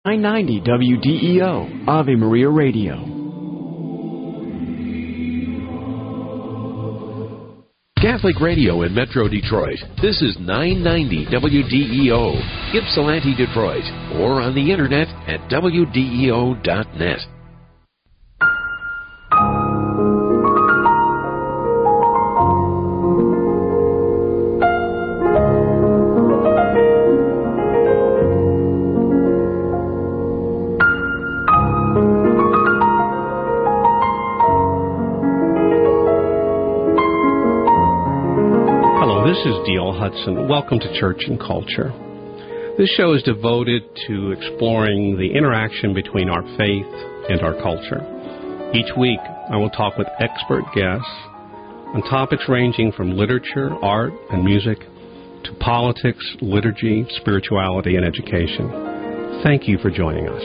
990 WDEO, Ave Maria Radio. Catholic Radio in Metro Detroit. This is 990 WDEO, Ypsilanti, Detroit, or on the internet at WDEO.net. This is D.L. Hudson. Welcome to Church and Culture. This show is devoted to exploring the interaction between our faith and our culture. Each week, I will talk with expert guests on topics ranging from literature, art, and music to politics, liturgy, spirituality, and education. Thank you for joining us.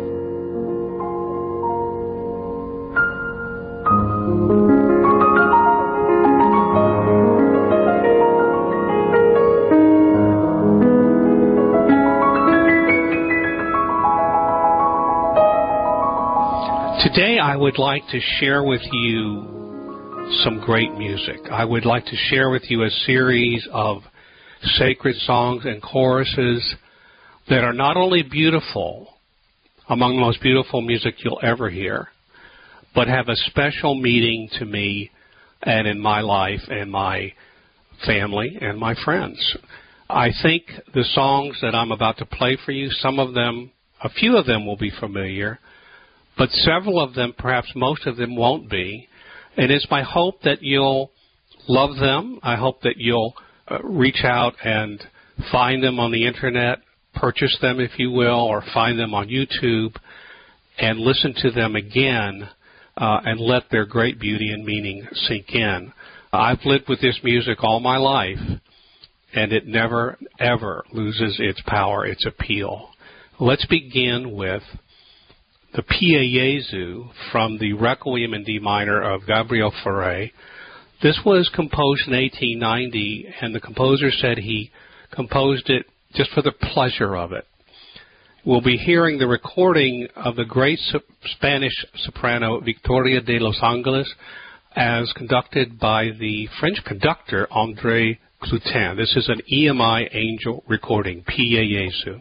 Today I would like to share with you some great music. I would like to share with you a series of sacred songs and choruses that are not only beautiful, among the most beautiful music you'll ever hear, but have a special meaning to me and in my life and my family and my friends. I think the songs that I'm about to play for you, some of them, a few of them will be familiar, but several of them, perhaps most of them, won't be. And it's my hope that you'll love them. I hope that you'll reach out and find them on the Internet, purchase them, if you will, or find them on YouTube, and listen to them again and let their great beauty and meaning sink in. I've lived with this music all my life, and it never, ever loses its power, its appeal. Let's begin with the Pie Jesu from the Requiem in D minor of Gabriel Fauré. This was composed in 1890, and the composer said he composed it just for the pleasure of it. We'll be hearing the recording of the great Spanish soprano Victoria de los Angeles as conducted by the French conductor André Cloutin. This is an EMI Angel recording, Pie Jesu.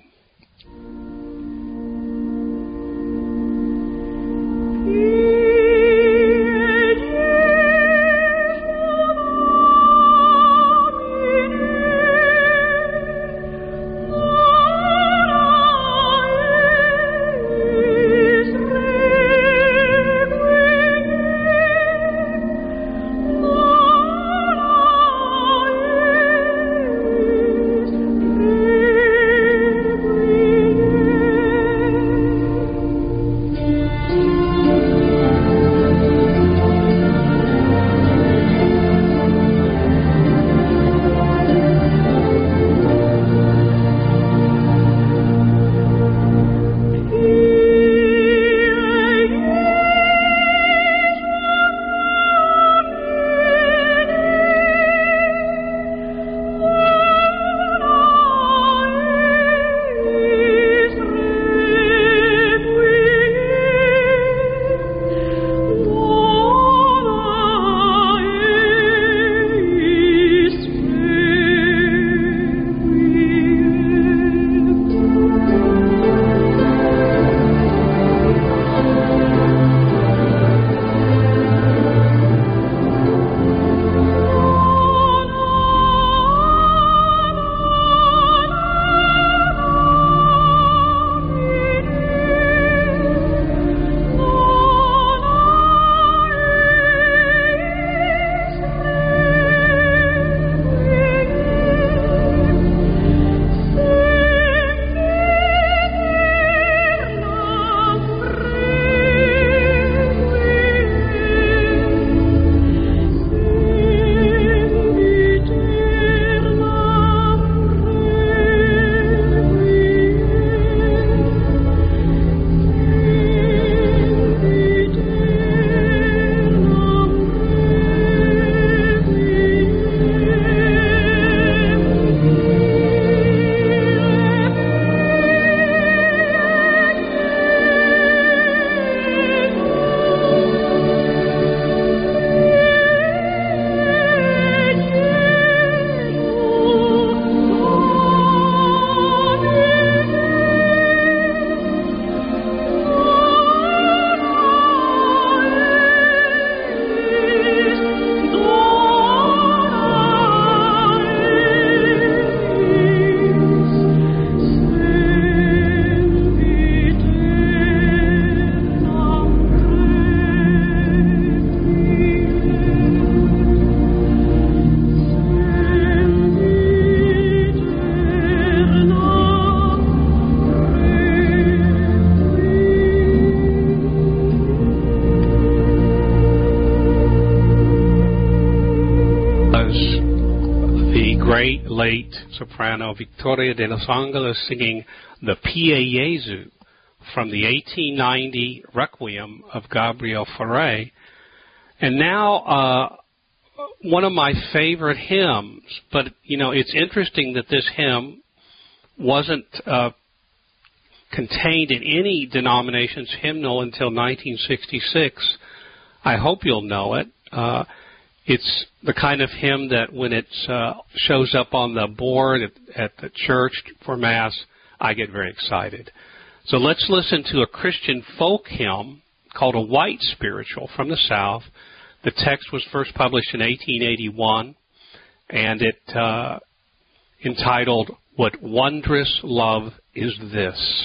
late soprano Victoria de los Angeles singing the Pie Jesu from the 1890 Requiem of Gabriel Fauré. And now one of my favorite hymns, but, it's interesting that this hymn wasn't contained in any denomination's hymnal until 1966. I hope you'll know it. It's the kind of hymn that when it shows up on the board at the church for Mass, I get very excited. So let's listen to a Christian folk hymn called A White Spiritual from the South. The text was first published in 1881, and it entitled, What Wondrous Love Is This?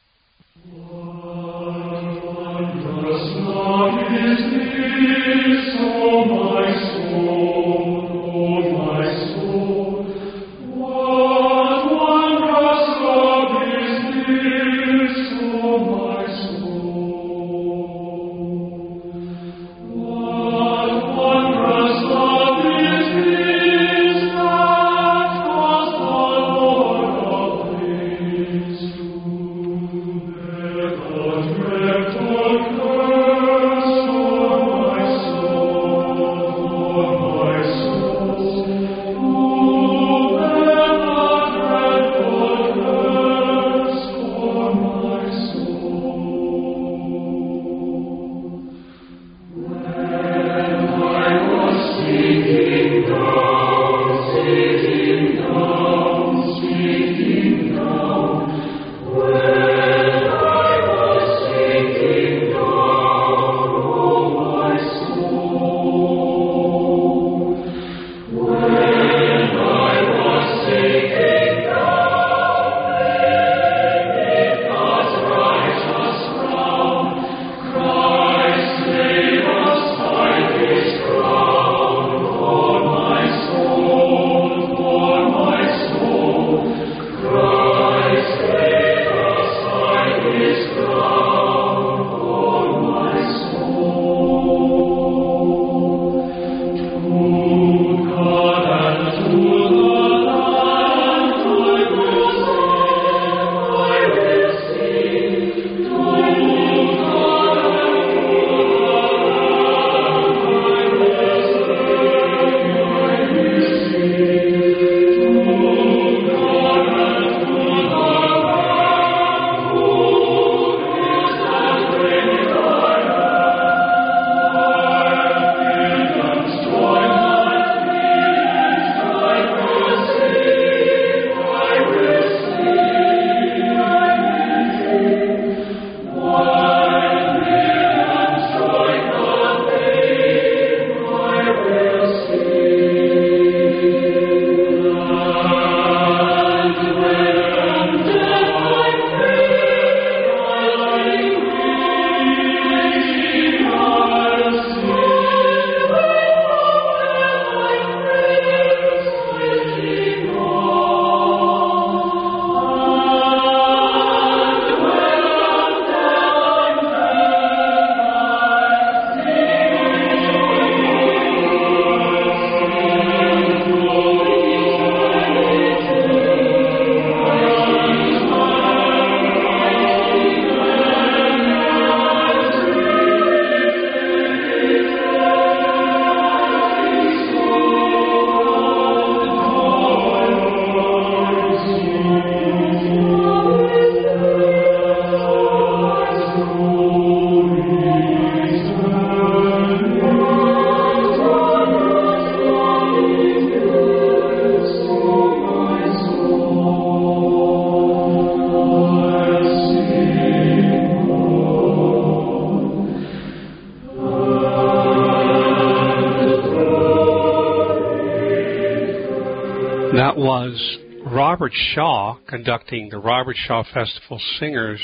What wondrous love is this, O my soul, O my soul? What wondrous love is this, O my soul? What wondrous love is this that caused the Lord of days to bear the dreadful curse for my soul, to bear the dreadful curse for my soul. When I was sinking down, when I was sinking down, oh my soul, when I was sinking down, beneath God's righteous crown, Christ laid aside His crown for my soul, Christ laid aside His crown for my soul. To God and to the Lamb I will sing, to God and to That was Robert Shaw conducting the Robert Shaw Festival Singers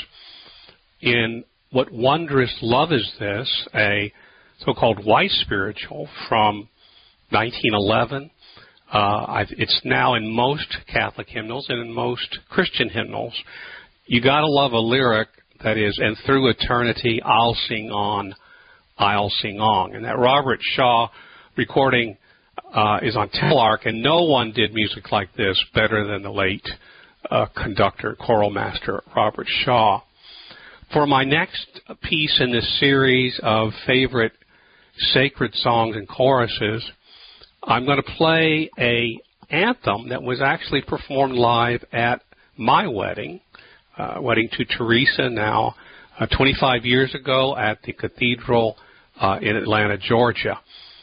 in What Wondrous Love Is This, a so-called white spiritual from 1911. It's now in most Catholic hymnals and in most Christian hymnals. You gotta love a lyric that is, and through eternity I'll sing on, I'll sing on. And that Robert Shaw recording is on Telarc, and no one did music like this better than the late conductor, choral master Robert Shaw. For my next piece in this series of favorite sacred songs and choruses, I'm going to play an anthem that was actually performed live at my wedding to Teresa now 25 years ago at the cathedral in Atlanta, Georgia.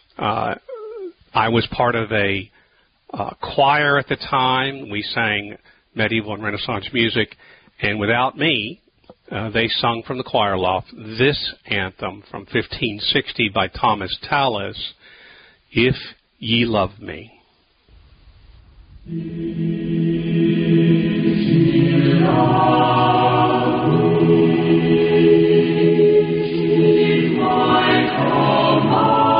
I was part of a choir at the time. We sang medieval and Renaissance music, and without me, they sung from the choir loft this anthem from 1560 by Thomas Tallis, If Ye Love Me. If ye love me, keep my commandments.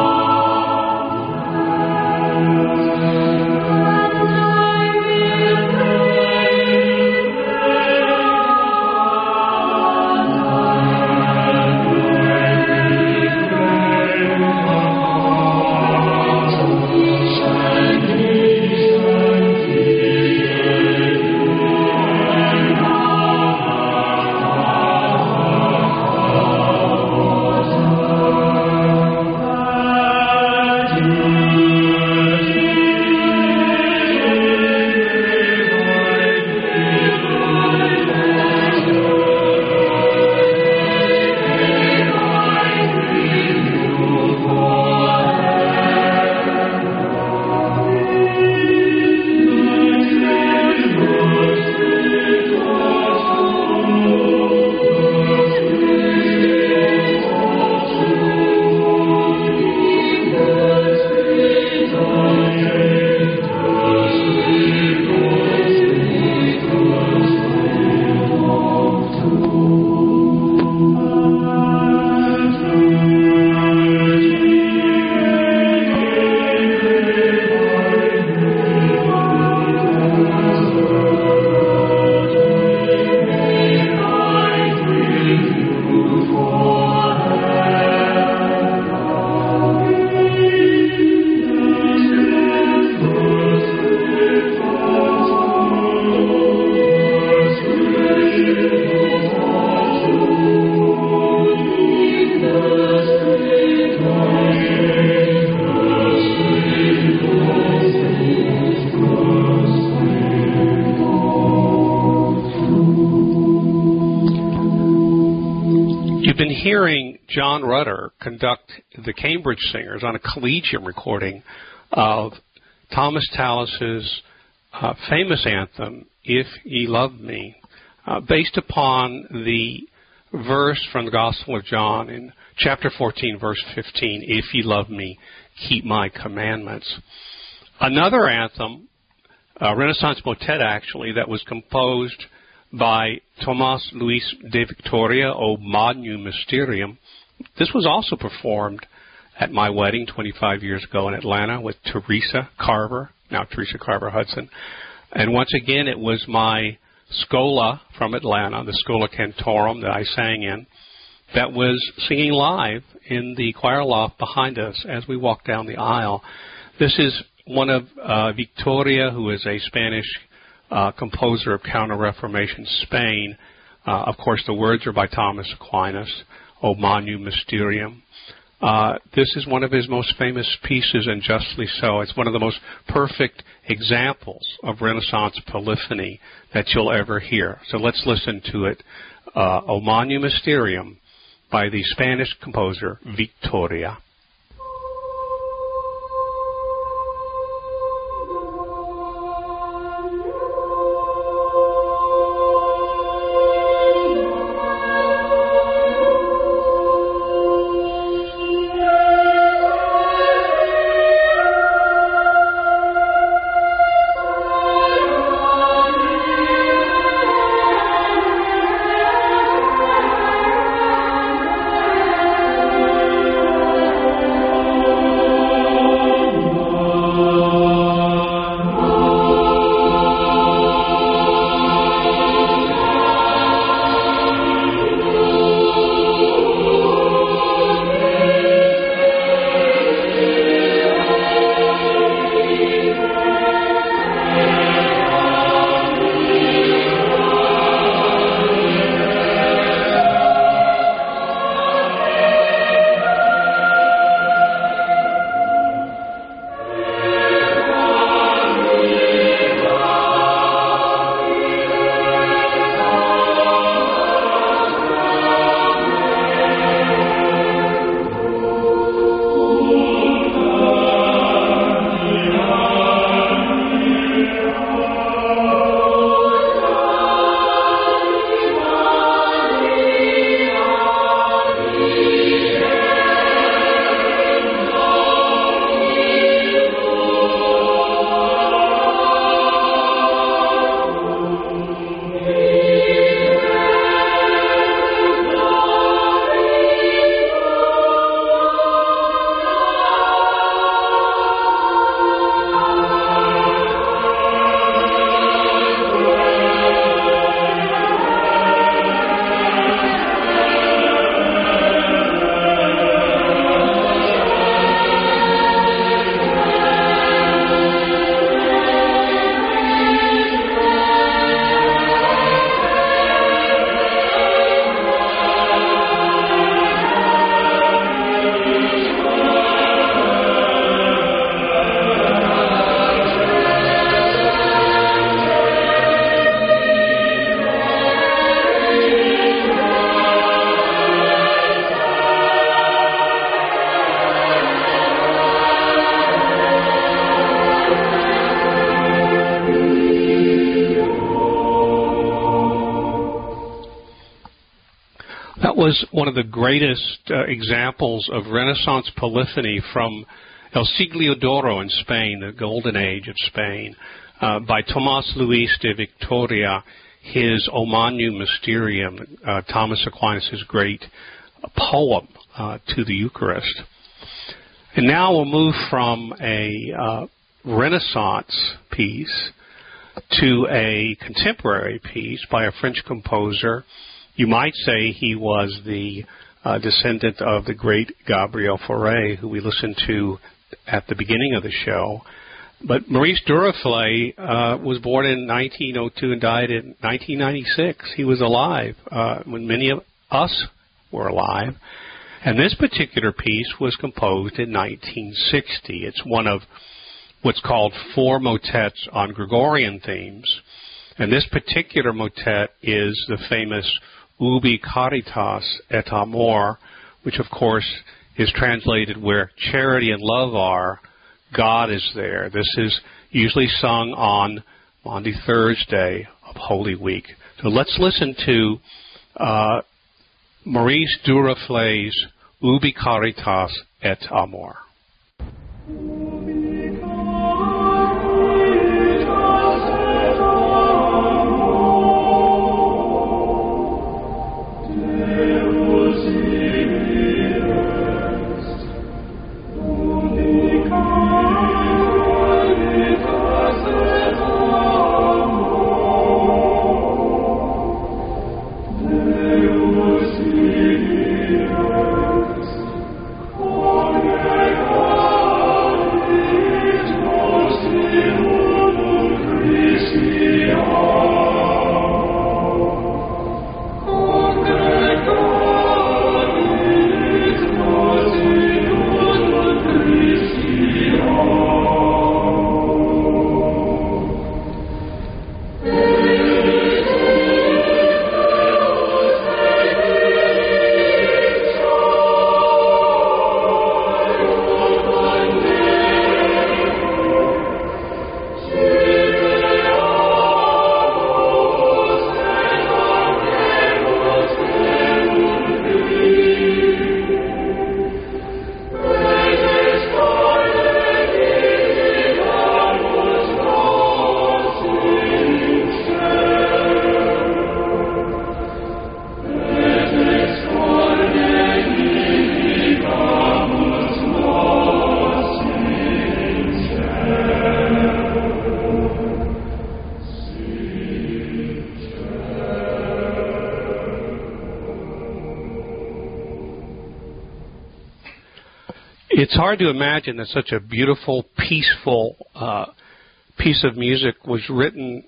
Hearing John Rutter conduct the Cambridge Singers on a Collegium recording of Thomas Tallis's famous anthem, If Ye Love Me, based upon the verse from the Gospel of John in chapter 14, verse 15, If ye love me, keep my commandments. Another anthem, a Renaissance motet actually, that was composed by Tomás Luis de Victoria, O Magnum Mysterium. This was also performed at my wedding 25 years ago in Atlanta with Teresa Carver, now Teresa Carver Hudson. And once again, it was my Schola from Atlanta, the Schola Cantorum that I sang in, that was singing live in the choir loft behind us as we walked down the aisle. This is one of Victoria, who is a Spanish composer of Counter-Reformation Spain. Of course, the words are by Thomas Aquinas, O Magnum Mysterium. This is one of his most famous pieces, and justly so. It's one of the most perfect examples of Renaissance polyphony that you'll ever hear. So let's listen to it, O Magnum Mysterium, by the Spanish composer Victoria. That was one of the greatest examples of Renaissance polyphony from El Siglo d'Oro in Spain, the Golden Age of Spain, by Tomás Luis de Victoria, his O Magnum Mysterium, Thomas Aquinas' great poem to the Eucharist. And now we'll move from a Renaissance piece to a contemporary piece by a French composer. You might say he was the descendant of the great Gabriel Fauré, who we listened to at the beginning of the show. But Maurice Duruflé was born in 1902 and died in 1996. He was alive when many of us were alive. And this particular piece was composed in 1960. It's one of what's called 4 motets on Gregorian themes. And this particular motet is the famous Ubi Caritas et Amor, which of course is translated where charity and love are, God is there. This is usually sung on Maundy Thursday of Holy Week. So let's listen to Maurice Duruflé's Ubi Caritas et Amor. It's hard to imagine that such a beautiful, peaceful piece of music was written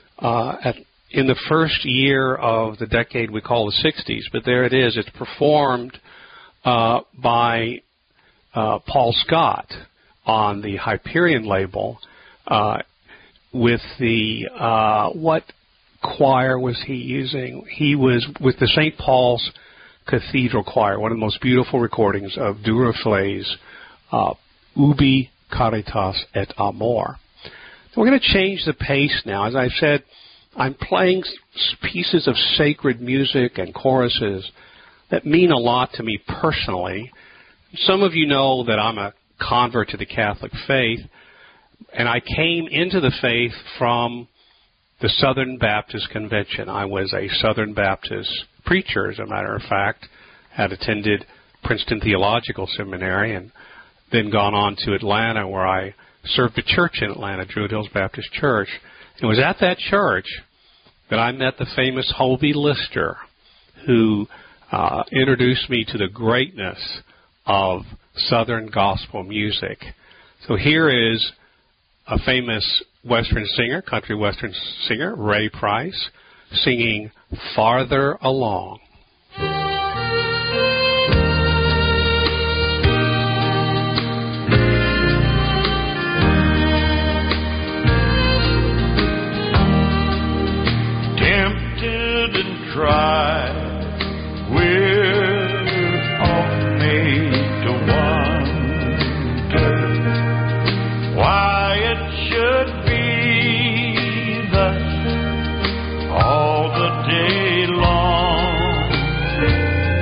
in the first year of the decade we call the 60s. But there it is. It's performed by Paul Scott on the Hyperion label with the, what choir was he using? He was with the St. Paul's Cathedral Choir, one of the most beautiful recordings of Duruflé's Ubi Caritas et Amor. We're going to change the pace now. As I've said, I'm playing pieces of sacred music and choruses that mean a lot to me personally. Some of you know that I'm a convert to the Catholic faith, and I came into the faith from the Southern Baptist Convention. I was a Southern Baptist preacher, as a matter of fact, had attended Princeton Theological Seminary and then gone on to Atlanta, where I served a church in Atlanta, Druid Hills Baptist Church. It was at that church that I met the famous Hovey Lister, who introduced me to the greatness of Southern gospel music. So here is a famous Western singer, country Western singer, Ray Price, singing Farther Along. Tempted and tried, we're all made to wonder why it should be thus all the day long.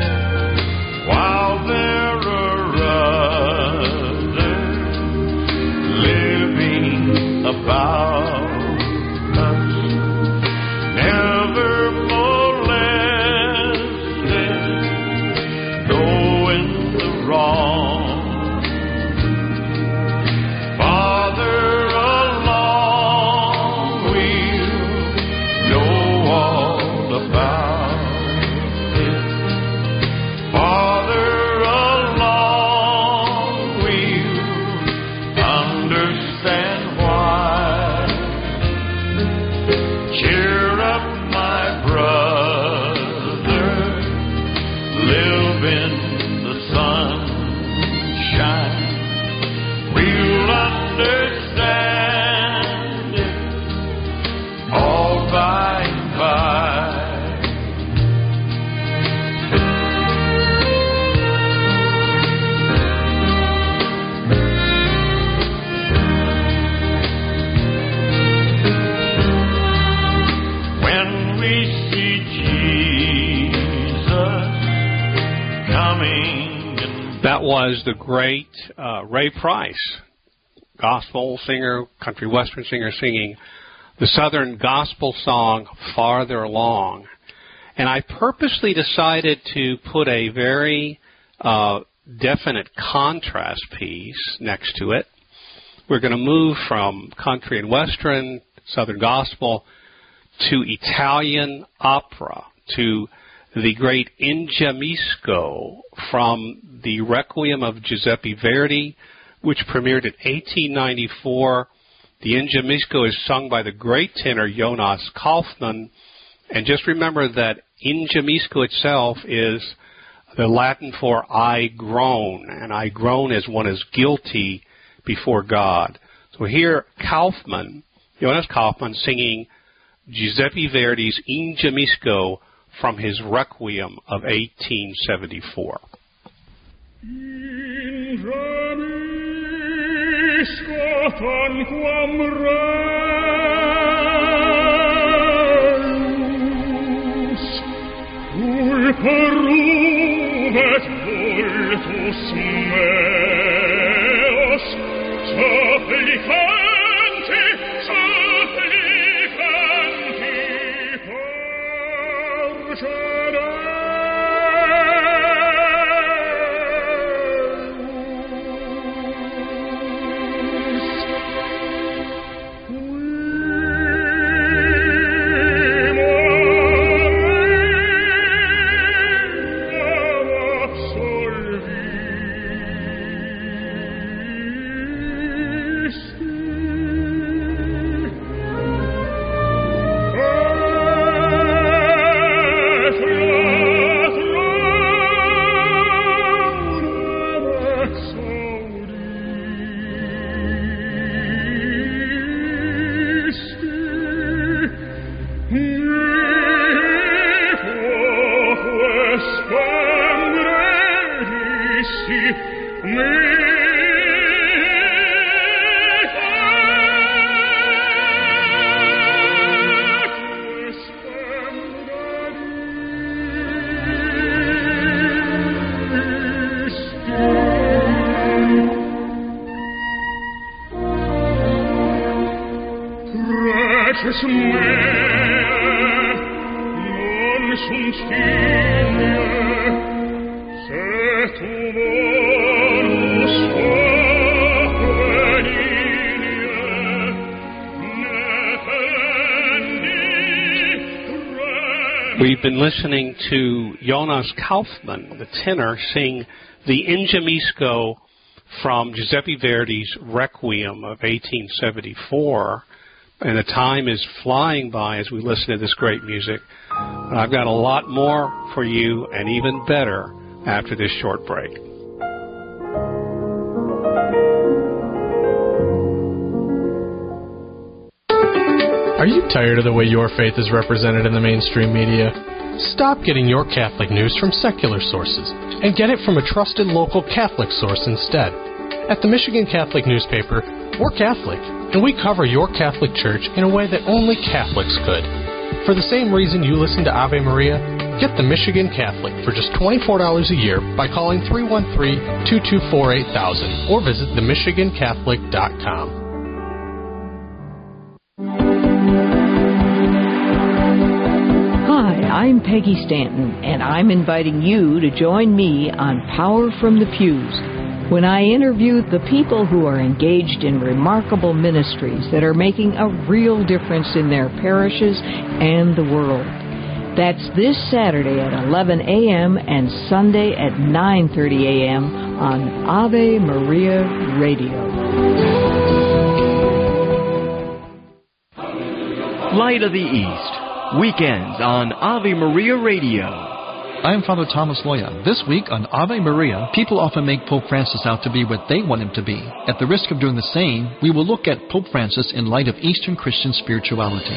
coming. That was the great Ray Price, gospel singer, country western singer, singing the Southern gospel song, Farther Along. And I purposely decided to put a very definite contrast piece next to it. We're going to move from country and western, Southern gospel, to Italian opera, to the great Ingemisco from the Requiem of Giuseppe Verdi, which premiered in 1894. The Ingemisco is sung by the great tenor Jonas Kaufmann. And just remember that Ingemisco itself is the Latin for I groan, and I groan as one is guilty before God. So here Jonas Kaufmann, singing Giuseppe Verdi's Ingemisco from his Requiem of 1874. We've been listening to Jonas Kaufmann, the tenor, sing the Ingemisco from Giuseppe Verdi's Requiem of 1874. And the time is flying by as we listen to this great music. But I've got a lot more for you, and even better, after this short break. Are you tired of the way your faith is represented in the mainstream media? Stop getting your Catholic news from secular sources and get it from a trusted local Catholic source instead. At the Michigan Catholic newspaper, we're Catholic, and we cover your Catholic Church in a way that only Catholics could. For the same reason you listen to Ave Maria, get the Michigan Catholic for just $24 a year by calling 313-224-8000 or visit themichigancatholic.com. I'm Peggy Stanton, and I'm inviting you to join me on Power from the Pews when I interview the people who are engaged in remarkable ministries that are making a real difference in their parishes and the world. That's this Saturday at 11 a.m. and Sunday at 9:30 a.m. on Ave Maria Radio. Light of the East. Weekends on Ave Maria Radio. I'm Father Thomas Loya. This week on Ave Maria, people often make Pope Francis out to be what they want him to be. At the risk of doing the same, we will look at Pope Francis in light of Eastern Christian spirituality.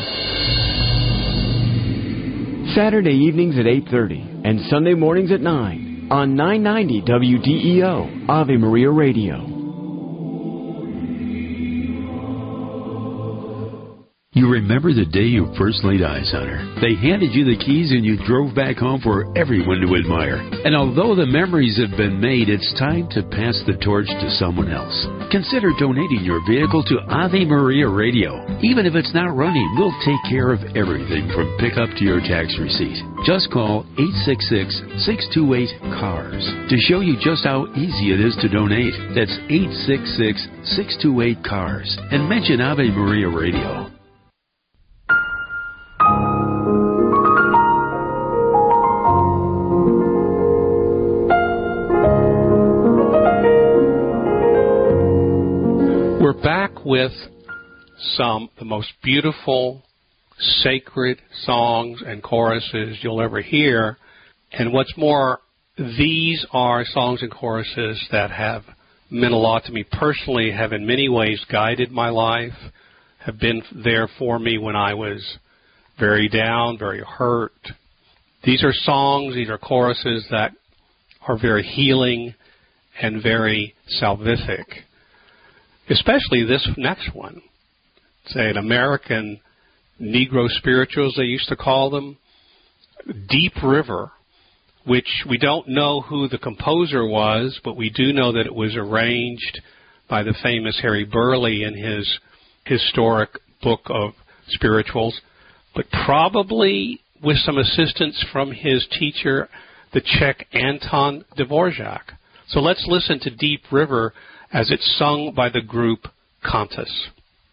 Saturday evenings at 8:30 and Sunday mornings at 9 on 990 WDEO, Ave Maria Radio. You remember the day you first laid eyes on her. They handed you the keys and you drove back home for everyone to admire. And although the memories have been made, it's time to pass the torch to someone else. Consider donating your vehicle to Ave Maria Radio. Even if it's not running, we'll take care of everything from pickup to your tax receipt. Just call 866-628-CARS to show you just how easy it is to donate. That's 866-628-CARS and mention Ave Maria Radio. We're back with some of the most beautiful, sacred songs and choruses you'll ever hear. And what's more, these are songs and choruses that have meant a lot to me personally, have in many ways guided my life, have been there for me when I was very down, very hurt. These are songs, these are choruses that are very healing and very salvific. Especially this next one. It's an American Negro spirituals, they used to call them. Deep River, which we don't know who the composer was, but we do know that it was arranged by the famous Harry Burleigh in his historic book of spirituals, but probably with some assistance from his teacher, the Czech Anton Dvorak. So let's listen to Deep River as it's sung by the group Cantus.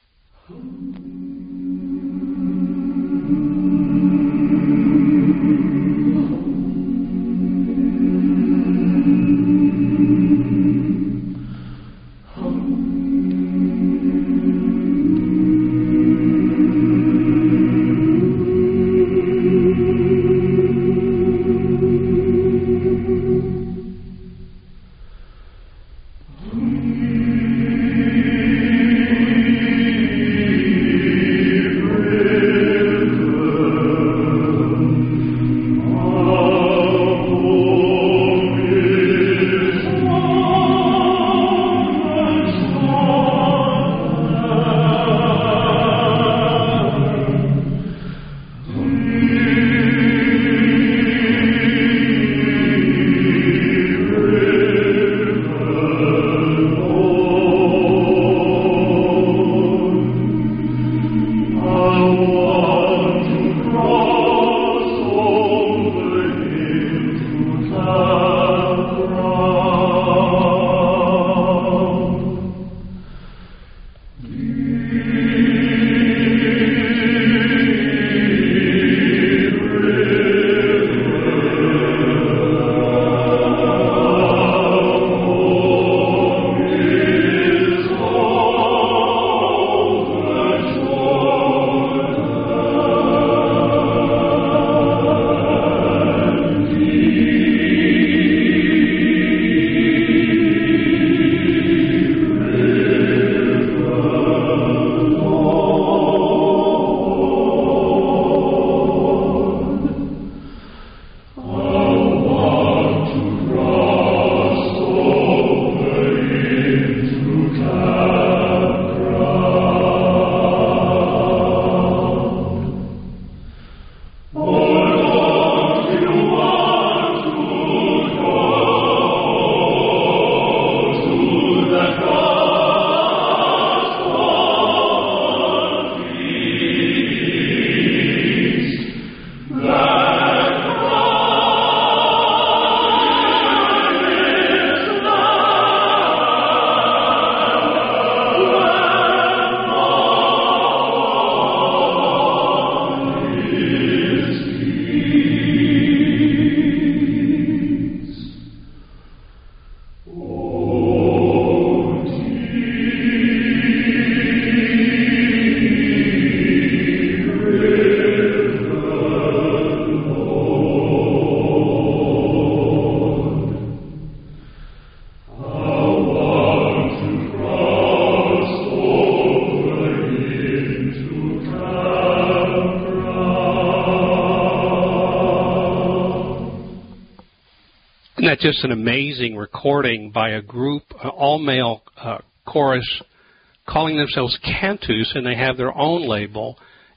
Isn't that just an amazing recording by a group, an all-male chorus calling themselves Cantus, and they have their own label,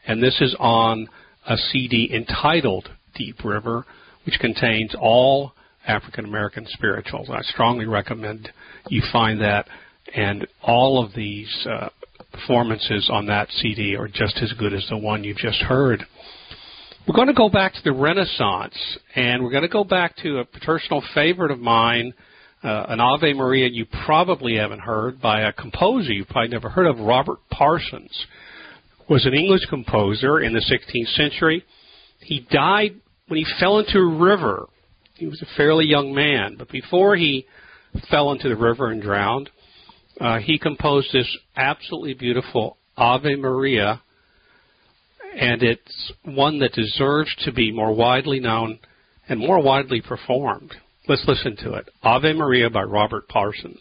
and this is on a CD entitled Deep River, which contains all African American spirituals. I strongly recommend you find that, and all of these performances on that CD are just as good as the one you've just heard. We're going to go back to the Renaissance, and we're going to go back to a personal favorite of mine, an Ave Maria you probably haven't heard by a composer you've probably never heard of. Robert Parsons was an English composer in the 16th century. He died when he fell into a river. He was a fairly young man, but before he fell into the river and drowned, he composed this absolutely beautiful Ave Maria, and it's one that deserves to be more widely known and more widely performed. Let's listen to it. Ave Maria by Robert Parsons.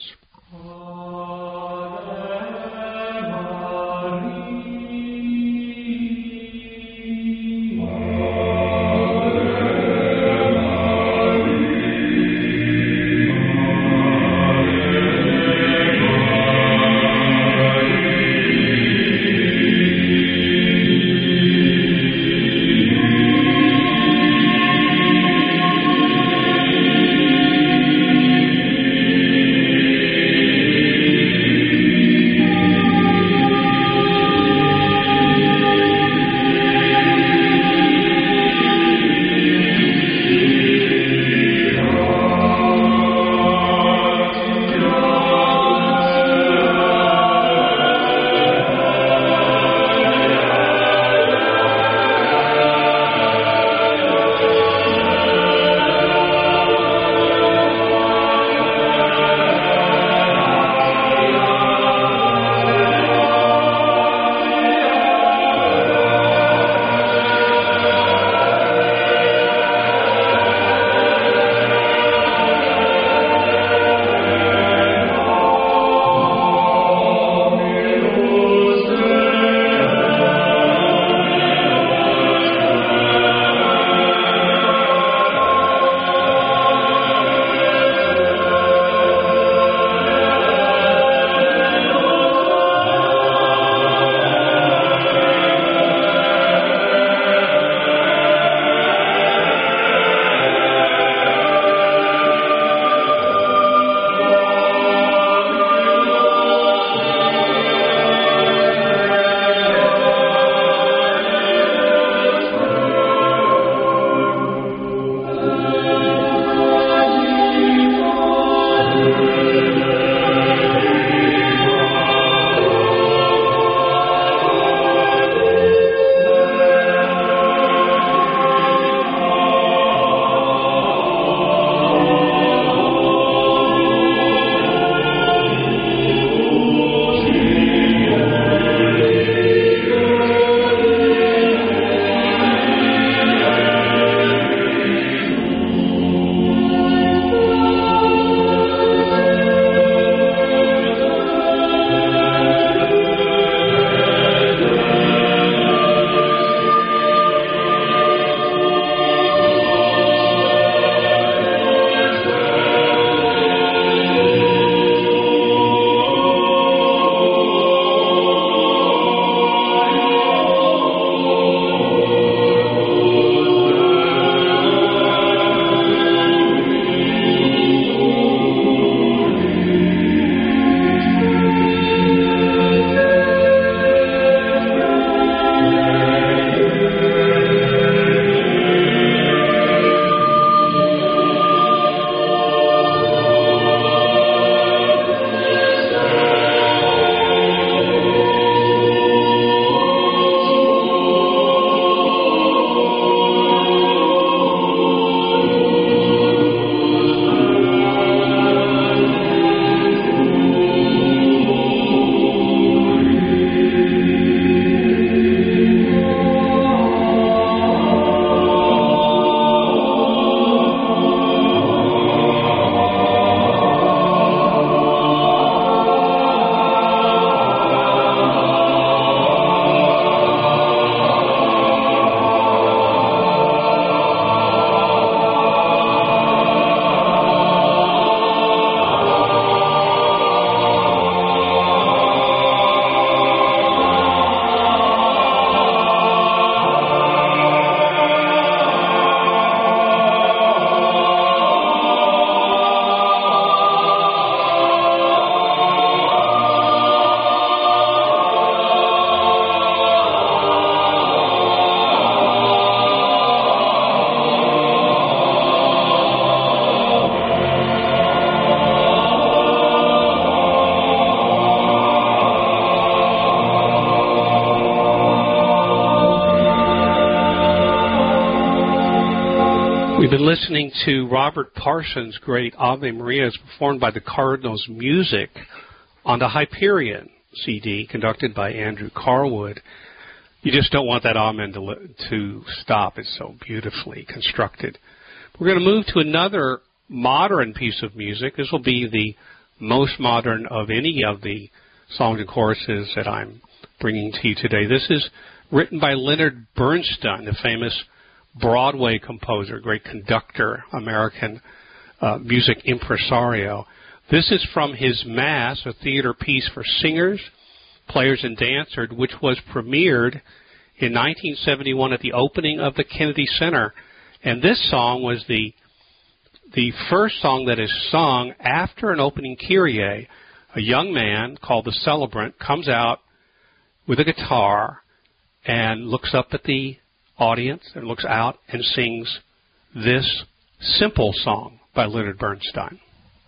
We've been listening to Robert Parsons' great Ave Maria, performed by the Cardinals Music on the Hyperion CD, conducted by Andrew Carwood. You just don't want that amen to stop. It's so beautifully constructed. We're going to move to another modern piece of music. This will be the most modern of any of the songs and choruses that I'm bringing to you today. This is written by Leonard Bernstein, the famous Broadway composer, great conductor, American music impresario. This is from his Mass, a theater piece for singers, players, and dancers, which was premiered in 1971 at the opening of the Kennedy Center. And this song was the first song that is sung after an opening Kyrie. A young man called the celebrant comes out with a guitar and looks up at the audience and looks out and sings this simple song by Leonard Bernstein.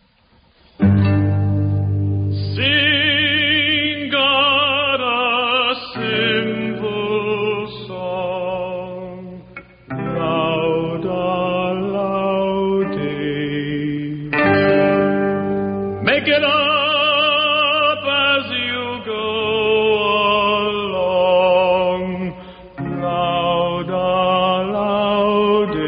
Sing God a simple song, louder, louder. Make it up as you go along, louder, louder.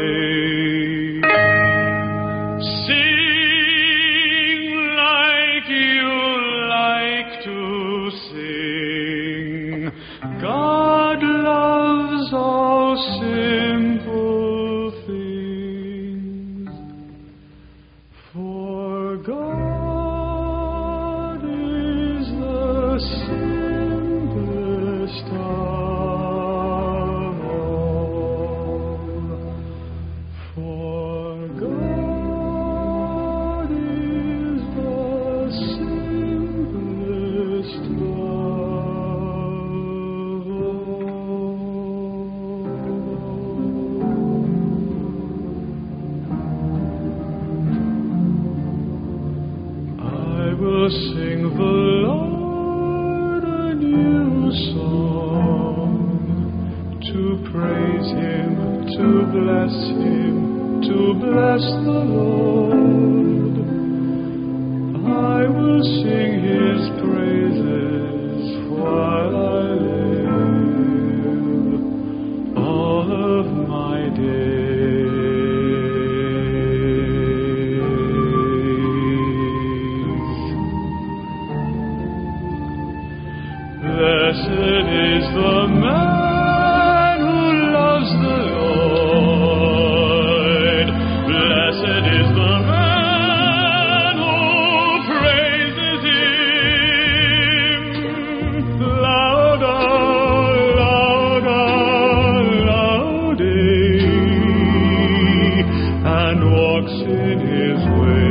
Sing like you like to sing. God loves all simple things, for God is the simplest of all. For God is the simplest of all. I will sing the Lord a new song, to praise Him, to bless Him, to bless the Lord. I will sing His praises while I live, all of my days. Blessed is the man who loves the Lord. Blessed is the man who praises Him. Louder, louder, louder, and walks in His way.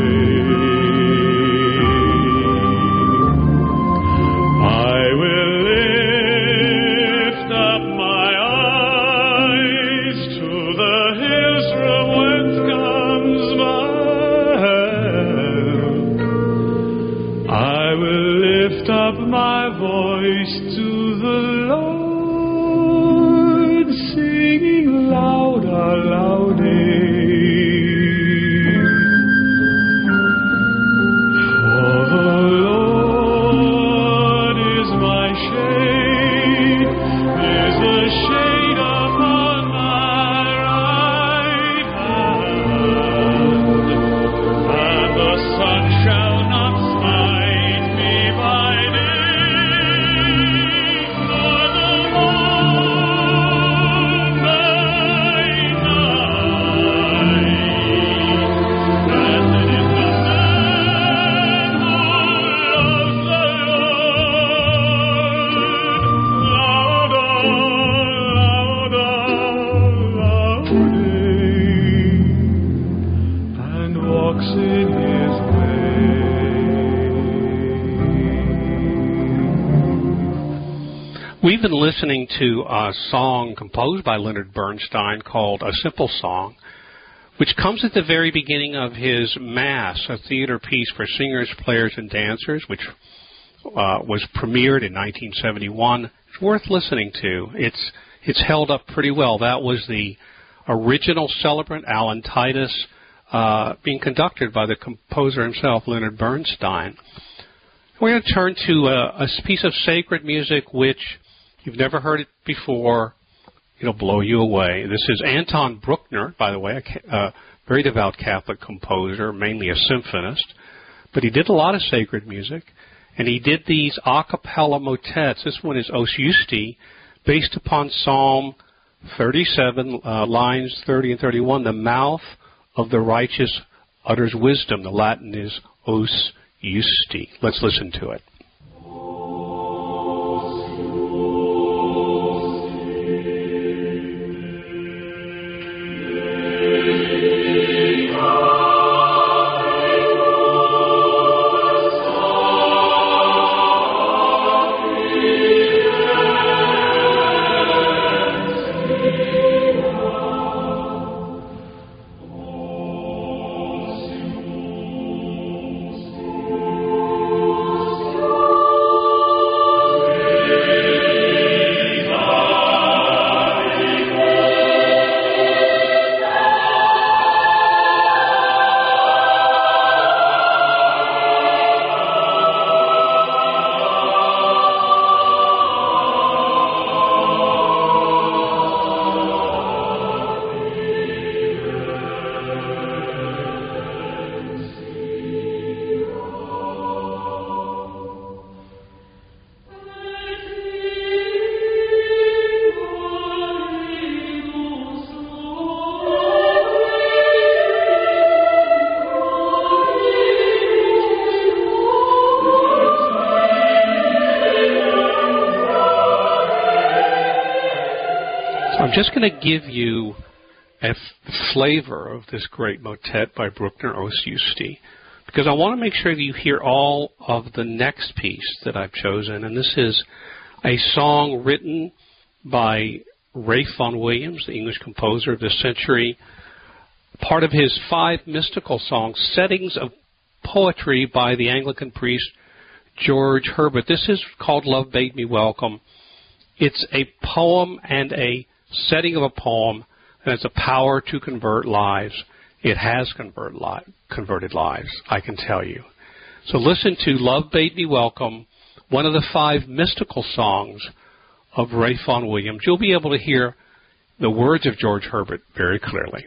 I will lift up my eyes to the hills from whence comes my help. I will lift up my voice to the Lord, singing louder, louder. For the Lord is my shade, is the shade upon my right hand, and the sun shall not smite me by day, nor the moon by night. Blessed is the man who loves the Lord. Louder, louder, louder, and walks in His way. We've been listening to a song composed by Leonard Bernstein called A Simple Song, which comes at the very beginning of his Mass, a theater piece for singers, players, and dancers, which was premiered in 1971. It's worth listening to. It's held up pretty well. That was the original celebrant, Alan Titus, being conducted by the composer himself, Leonard Bernstein. We're going to turn to a piece of sacred music which you've never heard it before. It'll blow you away. This is Anton Bruckner, by the way, a very devout Catholic composer, mainly a symphonist. But he did a lot of sacred music, and he did these a cappella motets. This one is Os Justi, based upon Psalm 37, lines 30 and 31. The mouth of the righteous utters wisdom. The Latin is Os Justi. Let's listen to it. I'm just going to give you a flavor of this great motet by Bruckner, Os Justi, because I want to make sure that you hear all of the next piece that I've chosen. And this is a song written by Ralph Vaughan Williams, the English composer of this century, part of his 5 mystical songs, Settings of Poetry by the Anglican priest George Herbert. This is called Love Bade Me Welcome. It's a poem and a setting of a poem that has the power to convert lives. It has converted lives, I can tell you. So listen to Love Bade Me Welcome, one of the 5 mystical songs of Ralph Vaughan Williams. You'll be able to hear the words of George Herbert very clearly.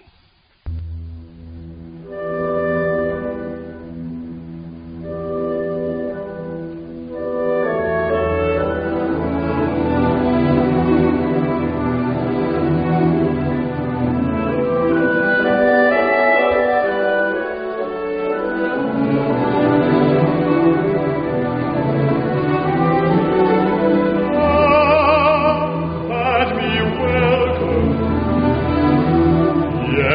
Yeah.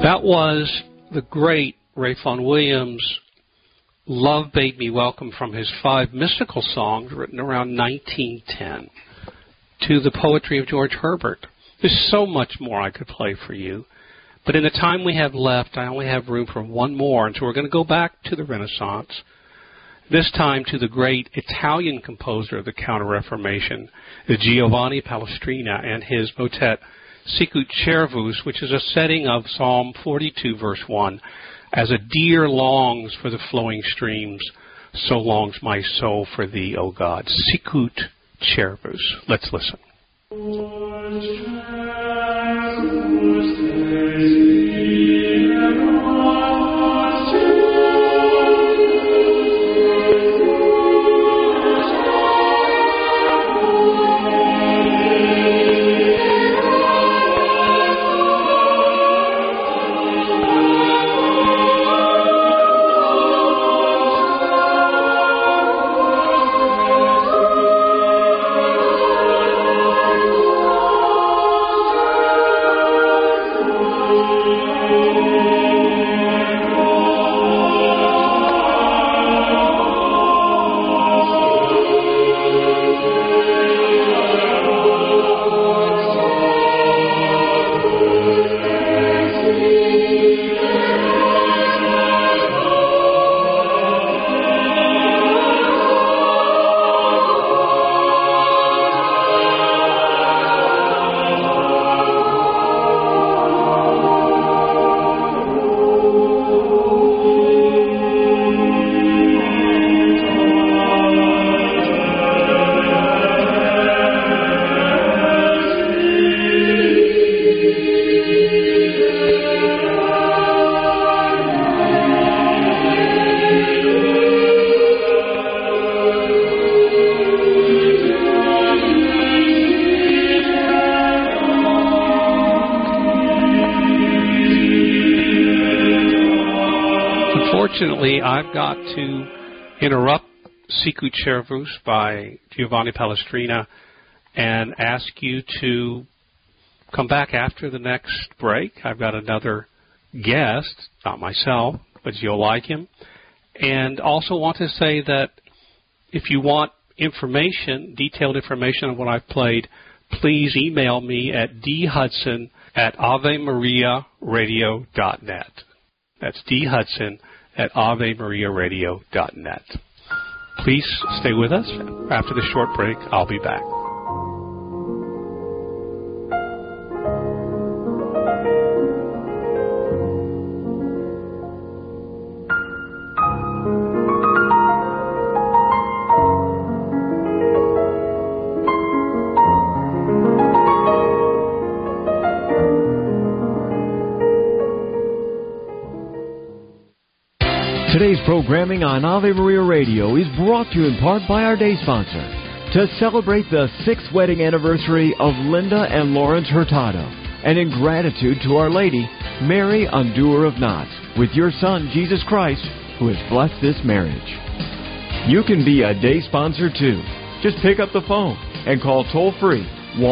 That was the great Ray Vaughan Williams' Love Bade Me Welcome from his 5 mystical songs written around 1910 to the poetry of George Herbert. There's so much more I could play for you, but in the time we have left, I only have room for one more, and so we're going to go back to the Renaissance, this time to the great Italian composer of the Counter-Reformation, Giovanni Palestrina, and his motet Sicut Cervus, which is a setting of Psalm 42, verse 1. As a deer longs for the flowing streams, so longs my soul for thee, O God. Sicut Cervus. Let's listen. Unfortunately, I've got to interrupt Sicut Cervus by Giovanni Palestrina and ask you to come back after the next break. I've got another guest, not myself, but you'll like him. And also want to say that if you want information, detailed information on what I've played, please email me at dhudson@avemariaradio.net. That's dhudson@avemariaradio.net. Please stay with us. After the short break, I'll be back. Today's programming on Ave Maria Radio is brought to you in part by our day sponsor. To celebrate the 6th wedding anniversary of Linda and Lawrence Hurtado, and in gratitude to Our Lady, Mary, Undoer of Knots, with your son, Jesus Christ, who has blessed this marriage. You can be a day sponsor, too. Just pick up the phone and call toll-free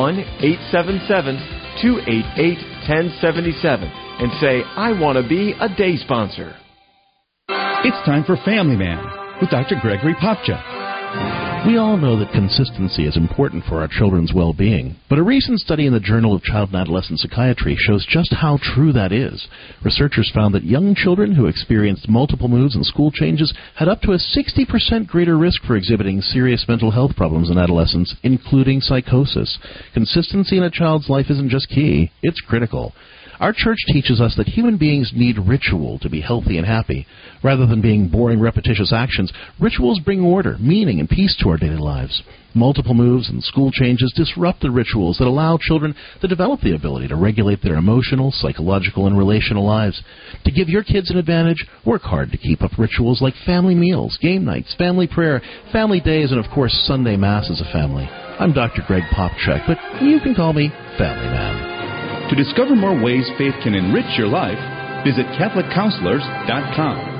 1-877-288-1077 and say, I want to be a day sponsor. It's time for Family Man with Dr. Gregory Popchak. We all know that consistency is important for our children's well-being, but a recent study in the Journal of Child and Adolescent Psychiatry shows just how true that is. Researchers found that young children who experienced multiple moods and school changes had up to a 60% greater risk for exhibiting serious mental health problems in adolescence, including psychosis. Consistency in a child's life isn't just key, it's critical. Our church teaches us that human beings need ritual to be healthy and happy. Rather than being boring, repetitious actions, rituals bring order, meaning, and peace to our daily lives. Multiple moves and school changes disrupt the rituals that allow children to develop the ability to regulate their emotional, psychological, and relational lives. To give your kids an advantage, work hard to keep up rituals like family meals, game nights, family prayer, family days, and, of course, Sunday Mass as a family. I'm Dr. Greg Popchak, but you can call me Family Man. To discover more ways faith can enrich your life, visit CatholicCounselors.com.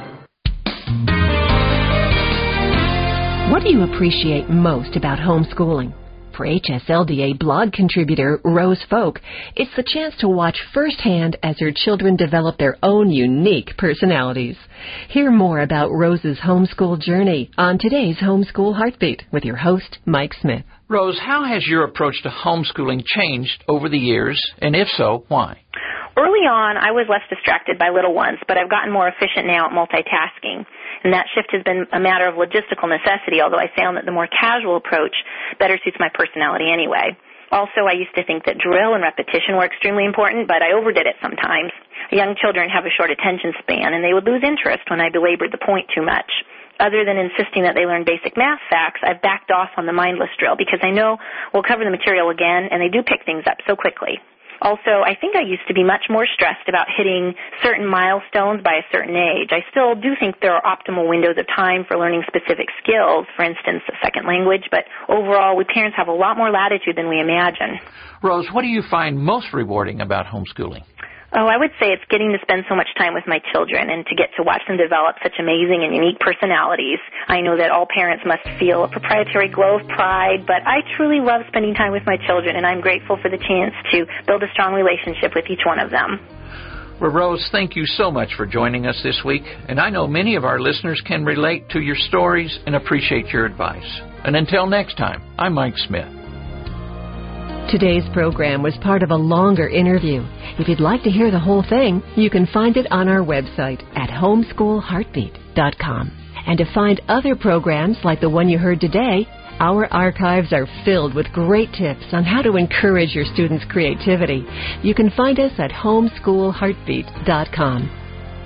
What do you appreciate most about homeschooling? For HSLDA blog contributor Rose Folk, it's the chance to watch firsthand as your children develop their own unique personalities. Hear more about Rose's homeschool journey on today's Homeschool Heartbeat with your host, Mike Smith. Rose, how has your approach to homeschooling changed over the years, and if so, why? Early on, I was less distracted by little ones, but I've gotten more efficient now at multitasking. And that shift has been a matter of logistical necessity, although I found that the more casual approach better suits my personality anyway. Also, I used to think that drill and repetition were extremely important, but I overdid it sometimes. Young children have a short attention span, and they would lose interest when I belabored the point too much. Other than insisting that they learn basic math facts, I've backed off on the mindless drill because I know we'll cover the material again, and they do pick things up so quickly. Also, I think I used to be much more stressed about hitting certain milestones by a certain age. I still do think there are optimal windows of time for learning specific skills, for instance, a second language, but overall, we parents have a lot more latitude than we imagine. Rose, what do you find most rewarding about homeschooling? Oh, I would say it's getting to spend so much time with my children and to get to watch them develop such amazing and unique personalities. I know that all parents must feel a proprietary glow of pride, but I truly love spending time with my children, and I'm grateful for the chance to build a strong relationship with each one of them. Well, Rose, thank you so much for joining us this week, and I know many of our listeners can relate to your stories and appreciate your advice. And until next time, I'm Mike Smith. Today's program was part of a longer interview. If you'd like to hear the whole thing, you can find it on our website at homeschoolheartbeat.com. And to find other programs like the one you heard today, our archives are filled with great tips on how to encourage your students' creativity. You can find us at homeschoolheartbeat.com.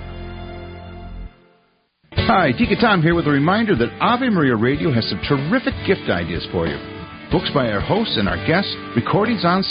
Hi, Tika Tom here with a reminder that Ave Maria Radio has some terrific gift ideas for you. Books by our hosts and our guests, recordings on